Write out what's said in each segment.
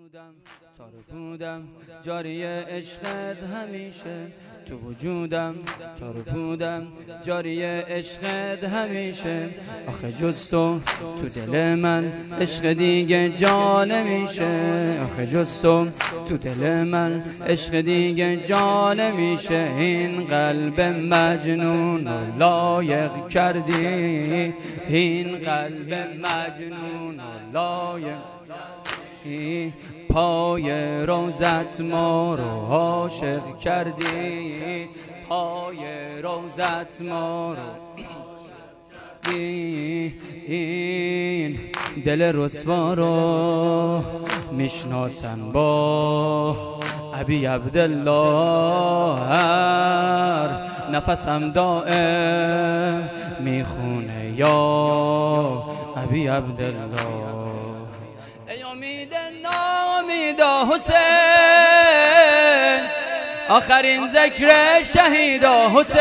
بودم جاری عشقت همیشه تو وجودم، بودم جاری عشقت همیشه. آخه جز تو دل من عشق دیگه جا نمیشه. آخه جز تو دل من عشق دیگه جا نمیشه. این قلب مجنون رو لایق کردی، این قلب مجنون رو لایق پای روزت ما رو عاشق کردی، پای روزت ما رو. این دل رسوا رو میشناسن با ابی عبدالله، هر نفسم دائم میخونه یا ابی عبدالله. ای امید نامیدا حسین، آخرین ذکر شهیدا حسین،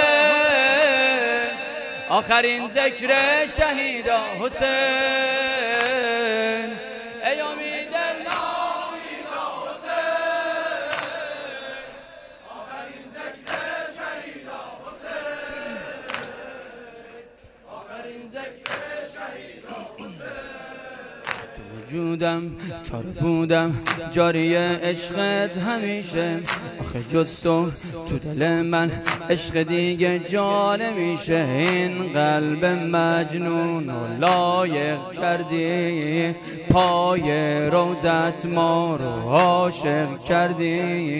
آخرین ذکر شهیدا حسین. ای امید نامیدا حسین، آخرین ذکر شهیدا حسین، آخرین ذکر شهیدا حسین. وجودم بودم جاری عشقت همیشه. آخه جز تو دل من عشق دیگه جا نمیشه. این قلب مجنون رو لایق کردی، پای روزت ما رو عاشق کردی.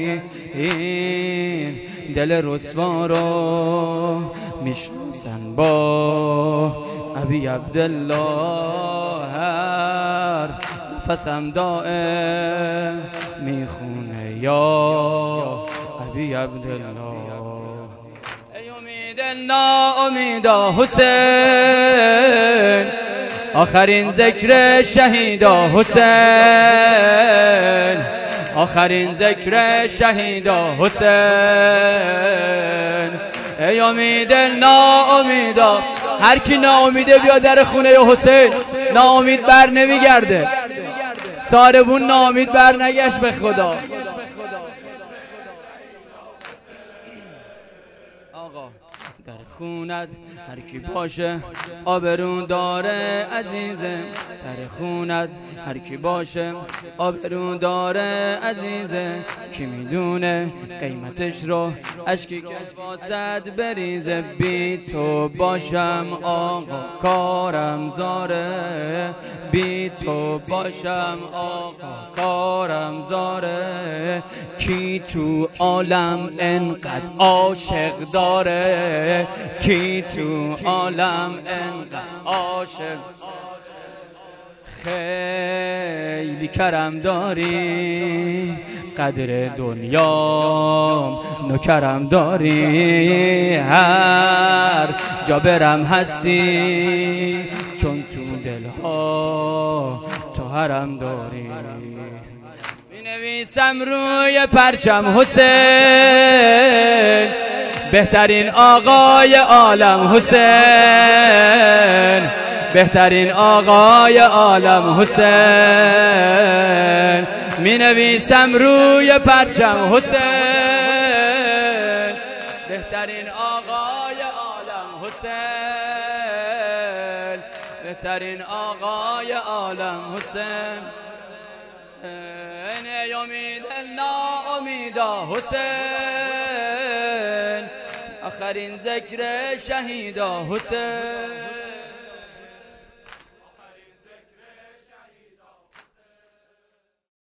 این دل رسوا رو میشناسن با ابی عبدالله، هر نفسم دائم میخونه یا ابی عبدالله. ای امید ناامیدا حسین، آخرین ذکر شهیدا حسین، آخرین ذکر شهیدا حسین. ای امید ناامیدا، هر کی ناامیده بیا در خونه حسین. ناامید بر نمیگرده، ساربون ناامید بر نگشت به خدا. آقا در خونت هر کی باشه آبرو داره عزیزه، در خونت هر کی باشه آبرو داره عزیزه. کی میدونه قیمتش رو اشکی که واسد بریزه. بی تو باشم آقا کارم زاره، بی تو باشم آقا کارم زاره. کی تو عالم انقدر عاشق داره، کی تو عالم انقدر عاشق. خیلی کرم داری، قدر دنیام نوکرم داری. هر جا برم هستی، چون تو دلها تو حرم داری. می نویسم روی پرچم حسین، بهترین آقای عالم حسین، بهترین آقای عالم حسین. می نویسم روی پرچم حسین، بهترین آقای عالم حسین، بهترین آقای عالم حسین. ای امید ناامیدا حسین، آخرین ذکر شهیدا حسین.